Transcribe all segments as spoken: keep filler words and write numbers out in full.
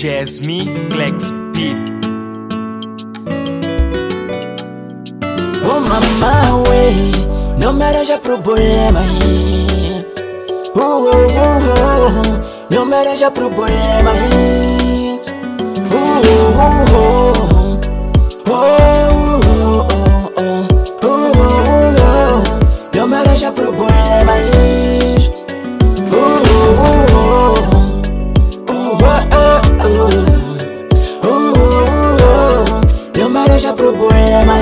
Jasmine Flex Beat. Oh mamá, ué, não me arranja problema. Uh, uh, uh, uh, não me arranja problema. Uh, uh, uh, uh, oh, oh, oh, oh, oh, oh, não me arranja problema. Uh, uh, uh, uh, uh, uh, não me arranja problema.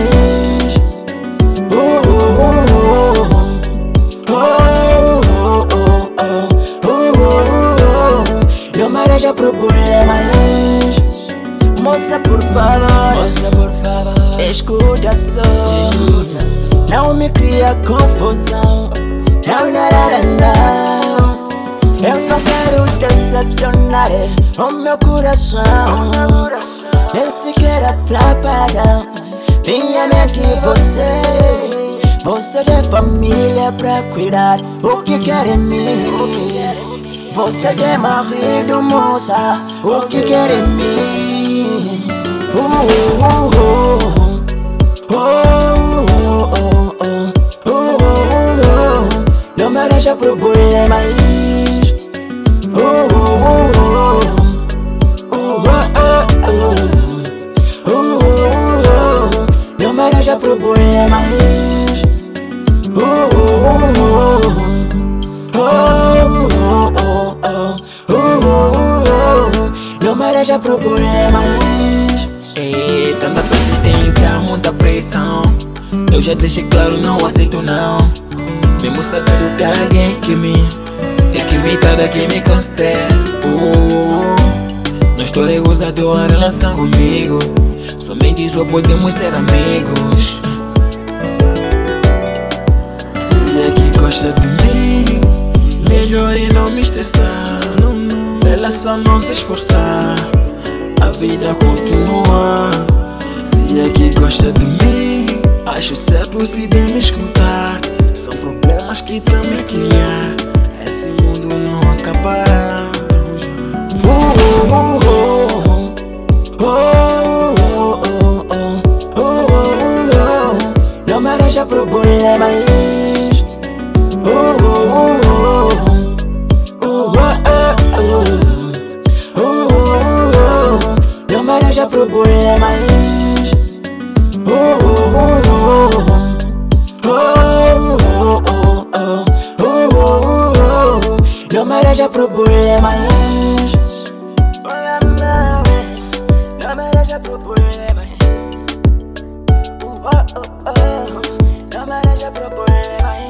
Não me arranja problemas. Moça, por favor, moça, por favor, escuta só. Não me cria confusão. Não, não, não, não. Eu não quero decepcionar o meu coração. Nem sequer atrapalhar minha mente e você. Você tem família pra cuidar. O que quer em mim? Você tem marido, moça. O que quer em mim? Uh, uh, uh, uh, uh, uh, uh, uh, uh, não me arranja problemas. Uh, uh, uh, uh, uh, uh, não me arranja problemas. Uh, uh, uh, oh, oh, oh, oh, oh, não me arranja problemas. Ei, tanta persistência, muita pressão. Eu já deixei claro, não aceito não. Mesmo sabendo que alguém que me é que me trata, que me considera. uh, Não estou recusado a relação comigo. Somente só podemos ser amigos. Se é que gosta de mim, melhor e não me estressar. Ela só não se esforçar, a vida continua. Se é que gosta de mim, acho certo se bem me escutar. São problemas que também criar. Esse mundo não acabará. Uh, uh, uh, uh, uh, uh, uh, uh, uh, não me arranja problemas. Uh, uh, uh, uh, uh, não me arranja problemas. Uh, uh, uh, uh, não me arranja problemas. Não me arranja problemas. Não me arranja problemas.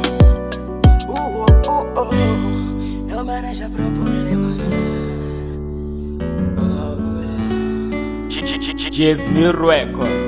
Não me arranja problemas. Jasmine Record.